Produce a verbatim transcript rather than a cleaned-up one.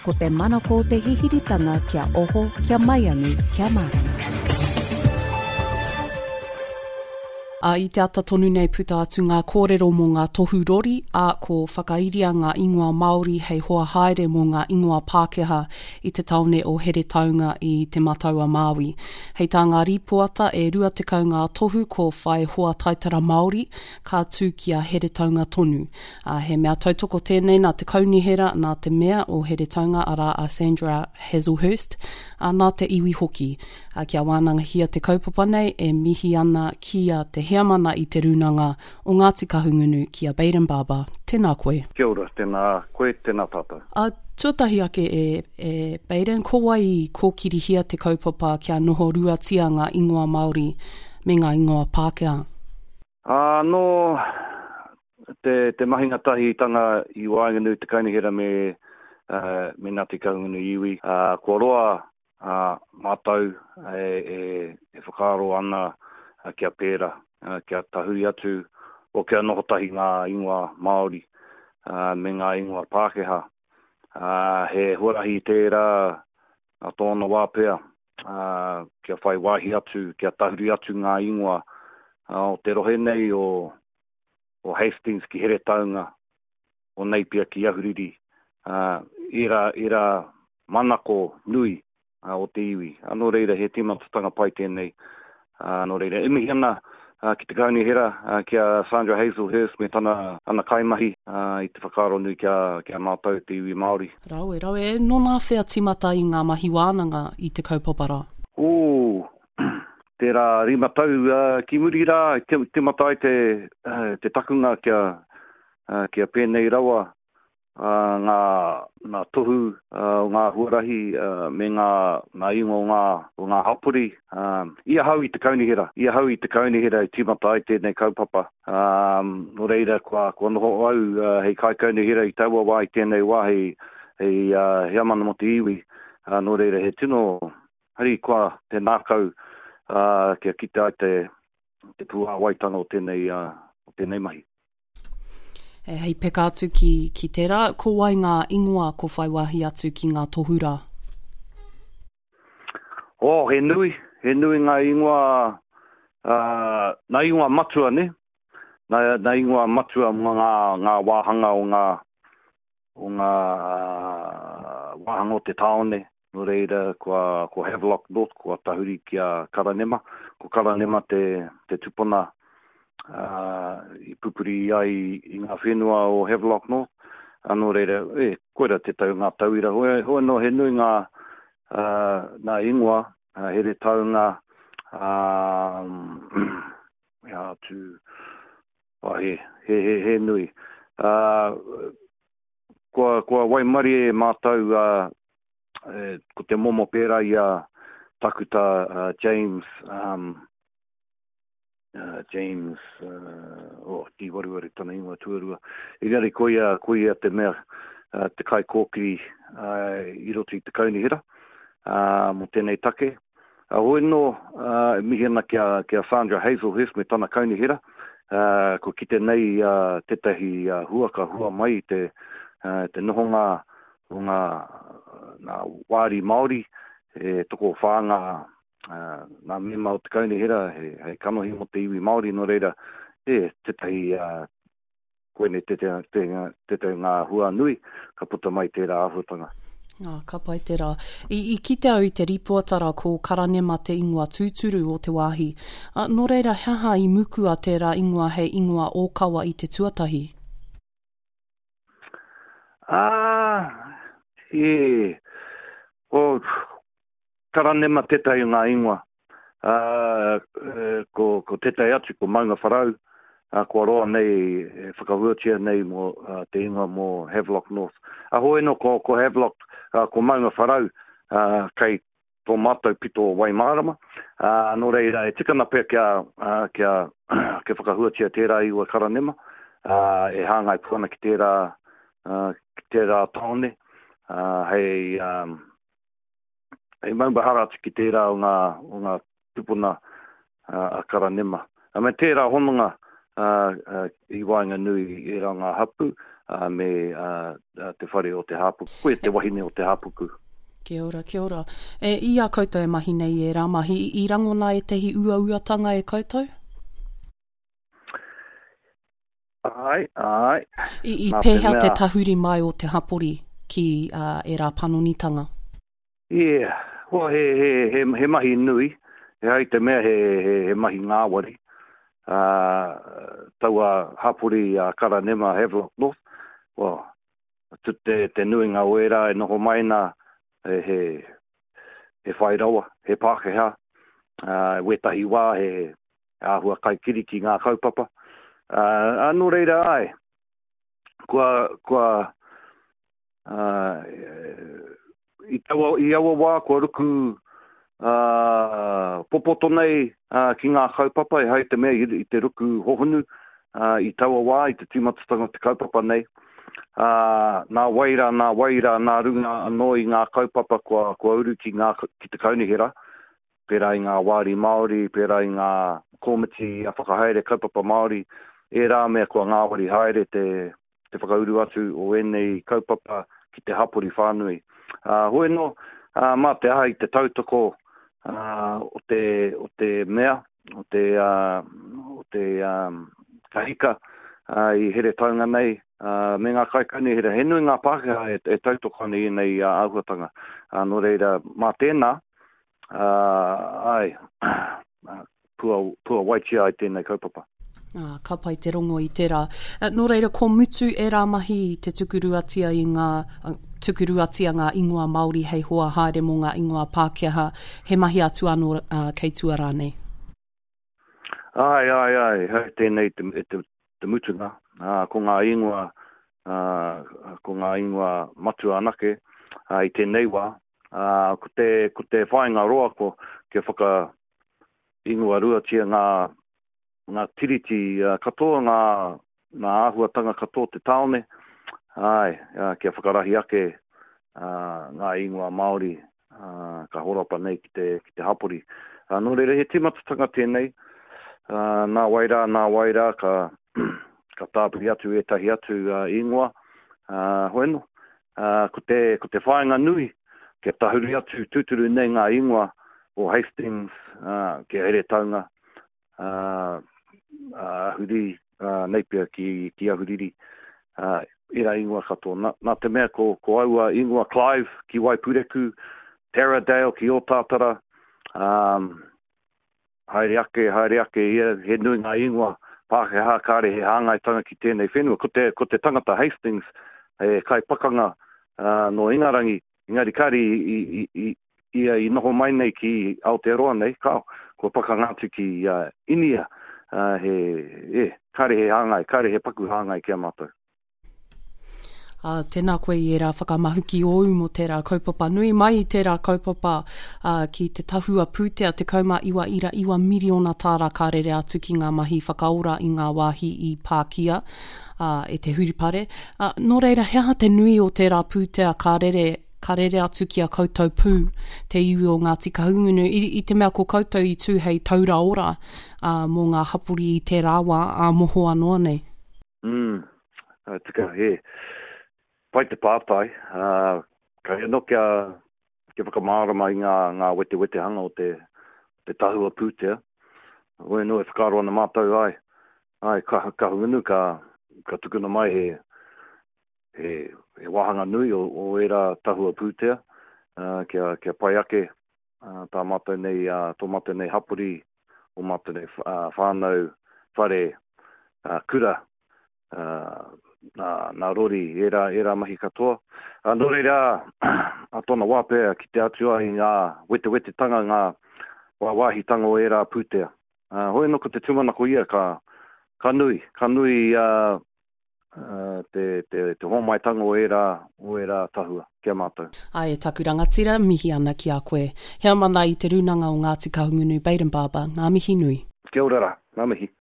ko te manako te hihiritanga kia oho, kia maiangi, kia marama. A i te ata tonu nei puta atu ngā kōrero mō ngā tohu rori, a ko whakairia ngā ingoa Māori hei hoa haere mō ngā ingoa Pākehā i te taone o here taunga i te mataua Māui. Hei tā ngā ripoata e rua te kau ngā tohu ko whai hoa taitara Māori, ka tū kia here taunga tonu. A he mea tautoko tēnei nā te kaunihera nā te mea o here taunga ara a Sandra Hazelhurst, a nā te iwi hoki. A kia wānanga hia te kaupapa nei e mihi ana kia te hiamana i te runanga o Ngāti Kahungunu kia Baden Barber. Tēnā koe. Kia ora, tēnā koe, tēnā tata. A tuatahi ake e, e Baden, ko wai i kōkiri hia te kaupapa kia noho rua tia ngā ingoa Māori me ngā ingoa Pākehā? Uh, no, te, te mahinga tahi tanga i Wainganu te kainihera me, uh, me Ngāti Kahungunu iwi. Uh, kua roa uh, mātau e, e, e whakaaro ana uh, kia pēra, uh, kia tahuri atu o kia nohotahi ngā ingoa Māori uh, me ngā ingoa Pākehā. Uh, he huarahi tērā a tōna wāpea, uh, kia whai wāhi atu, kia tahuri atu ngā ingoa uh, o te rohe nei o, o Hastings ki here taunga, o Napier ki Ahuriri, uh, ira, ira manako nui uh, o te iwi. Anō reira he timatatanga pai tēnei, uh, anō reira. E mihi ana uh, ki te kaunihera uh, kia Sandra Hazelhurst me tana, tana kaimahi uh, i te whakaaro nui kia, kia mātou te iwi Māori. Raue, raue, e no nā whea timata i ngā mahi wānanga i te kaupapara? O, tērā rimatau uh, ki muri rā, te, te matai te, uh, te takunga kia, uh, kia pēnei rawa, uh, ngā, ngā tohu, uh, ngā huarahi, uh, me ngā, ngā ingo o ngā, o ngā hapuri. Um, ia hau i te kaunihera, ia hau i te kaunihera i te matai tēnei kaupapa. Um, no reira, kua, kua noho au, uh, hei kai kaunihera i taua wā i tēnei wā hei, hei uh, heamana mo te iwi. Uh, no reira, he tino, hari kua te nākau, Uh, kia kita ai te, te pua waitanga o tēnei, uh, o tēnei mahi. E hei peka atu ki, ki tērā, ko wai ngā ingoa ko whai wahi atu ki ngā tohura? O, oh, he nui, he nui ngā ingoa, uh, ngā ingoa matua ne, ngā, ngā ingoa matua mō ngā, ngā wāhanga o ngā, o ngā uh, wāhanga o te taone. No reira, kua, kua Havelock North, kua tahuri kia Karanema. Ko Karanema te, te tupuna uh, i pupuri ai i ngā whenua o Havelock North. Ano reira, e, koera te tau ngā tauira. Hoe, hoe no he nui ngā, uh, ngā ingoa, uh, he re taunga, um, ia tu, oh, he, he, he, he nui. Uh, kua, kua waimari e mātau, uh, Eh, ko te momo pēra i a takuta uh, James um, uh, James uh, oh, ti wariwari tana ingoa tuarua i ngari koia, koia te mea uh, te kai kōkiri uh, i roto i te kaunihera uh, mo tēnei take uh, hoi no uh, mihena kia, kia Sandra Hazelhurst me tana kaunihera uh, ko ki te nei uh, tetahi uh, huaka hua mai te, uh, te nohonga o ngā, ngā wāri Māori, e toko whānga, uh, ngā mema o te kaunihera, he, he kanohi mo te iwi Māori, no reira, e tetahi, uh, koene tetahi te, te, te ngā hua nui, ka puta mai tērā āhuatanga. Ah, ka pai tērā. I, I kite au i te ripuatara ko Karanema te ingoa tūturu o te wāhi. Uh, no reira, haha i muku a tērā ingoa hei ingoa ōkawa i te tuatahi? Ah, e, o Karanema tētai ngā ingoa, uh, ko, ko tētai atu, ko maunga wharau, uh, ko roa nei, e whakahuatia nei mo uh, te ingoa mo Havelock North. A uh, hoe no ko, ko Havelock, uh, ko maunga wharau, uh, kei tō mātou pito Waimarama, uh, no reira, e tikana pēr kia, uh, kia, kia whakahuatia tērā iwa Karanema, uh, e hāngai puana ki tērā, uh, ki tērā taone, uh, hei, um, hei maubahara atu ki tērā o ngā, o ngā tupuna uh, a Karanema. A me tērā hononga uh, uh, i Wainganui i rā ngā hapu, uh, me uh, te whare o te hapuku, koe te wahine o te hapuku. Kia ora, kia ora. E, I a koutou e mahi nei e rā mahi, i rangona e tehi ua-uatanga e koutou? Ai, ai. I, i pēhea te tahuri mai o te hapori ki uh, e rā panonitanga? Yeah, well, he, he, he, he mahi nui, he hai te mea he, he, he mahi ngāwari. Uh, taua hapori a uh, Karanema Havelock North, well, tu te, te nui ngā wera e noho maina he, he, he whairaua, he Pākehā, uh, wetahi wā he āhua kaikiri ki ngā kaupapa. Uh, anō reira ai, kua, kua uh, i, tawa, i awa wā, kua ruku uh, popoto nei uh, ki ngā kaupapa, e hai te mea i, i te ruku hohonu, uh, i tawa wā, i te timatatanga te kaupapa nei. Uh, nā waira, nā waira, nā runga anō i ngā kaupapa kua, kua uru ki, ngā, ki te kaunihera, pērā i ngā wāri Māori, pērā i ngā komiti a whakahaere kaupapa Māori, e rā mea kua ngāwari haere te, te whakauru atu o enei kaupapa ki te hapori whānui. Uh, hoi no, uh, mā te aha i te tautoko uh, o, te, o te mea, o te, uh, o te um, kahika uh, i here taunga nei, uh, me ngā kaikani here, he nui ngā Pākehā e, e tautoko nei nei uh, āhuatanga. Uh, no reira, mā tēnā, uh, ai, uh, pua, pua waitia i tēnei kaupapa. Ah, ka pai te rongo i tērā. Uh, nō reira, ko mutu e rā mahi te tukuruatia i ngā, uh, tukuruatia ngā ingoa Māori hei hoa haere mō ngā ingoa Pākehā, he mahi atu anō uh, kei tua rānei? Ai, ai, ai, hei tēnei te, te, te mutunga. Uh, ko ngā ingoa, uh, ko ngā ingoa matu anake, uh, i tēnei wā. Uh, ko te, ko te whainga roa ko, ke whaka ingoa ruatia ngā ngā tiriti uh, katoa, ngā, ngā āhuatanga katoa te taone, ai, uh, kia whakarahi ake uh, ngā ingoa Māori, uh, ka horapa nei ki te, ki te hapori. Uh, nō reira, he timatatanga tēnei, uh, nā waira, nā waira, ka, ka tāpiri atu e tahi atu uh, ingoa, uh, hoeno, uh, ko te, ko te whaenga nui, kia tahuri atu tuturu nei ngā ingoa o Hastings, uh, kia here taunga, uh, Uh, huri uh, neipia ki, ki ahuriri uh, ira ingoa katoa. Nā, nā te mea ko, ko aua ingoa Clive ki Waipureku, Taradale ki Otātara, um, haere ake, haere ake, ia, he nui ngā ingoa Pākehā kāre he hāngaitanga ki tēnei whenua. Ko te, ko te tangata Hastings, he kai pakanga uh, no Ingarangi, Ingari Kari i, i, i, ia i noho mai nei ki Aotearoa nei, kao, ko pakanga atu ki uh, Inia, Uh, he, e, kare he hāngai, kare he paku hāngai kia mātou. Uh, tēnā koe i e rā whakamahuki ou mo tērā kaupapa. Nui mai i tērā kaupapa uh, ki te tahua pūtea, te kauma iwa ira iwa miriona tāra kārere atu ki ngā mahi whakaora i ngā wāhi i Pākia, uh, e te huripare. Uh, nō reira, hea te nui o tērā pūtea kārere ka rere atu ki a koutou pū, te iwi o Ngāti Kahungunu, i, i te mea ko koutou i tū hei taura ora uh, mō ngā hapuri i te rāwa a moho anoa nei. Mm, uh, tika, he, pai te pātai, uh, ka he no kia, kia whakamārama i ngā, ngā wete wete hanga o te, te tahua pūtea. Oe no e whakaroa na mātou ai, ai ka, Kahungunu, ka, ka tukuna mai he, he, he wahanga nui o, o era tahua pūtea, uh, kia, kia pai ake, uh, tā mātou nei, uh, tō mātou nei hapuri, o mātou nei uh, whānau, whare, uh, kura, uh, nā, nā rori, era, era mahi katoa. Uh, nō reira, a tōna wāpea ki te atua i ngā wete wete tanga, ngā wāwahi tanga o era pūtea. Uh, hoi no ko te tumanako ia, ka, ka nui, ka nui, uh, Uh, te, te, te homaitanga o era, o era tahua, kia mātou. Ai, e taku rangatira, mihi ana ki a koe. Hea mana i te runanga o Ngāti Kahungunu, Baden Barber, ngā mihi nui. Kia ora rā, ngā mihi.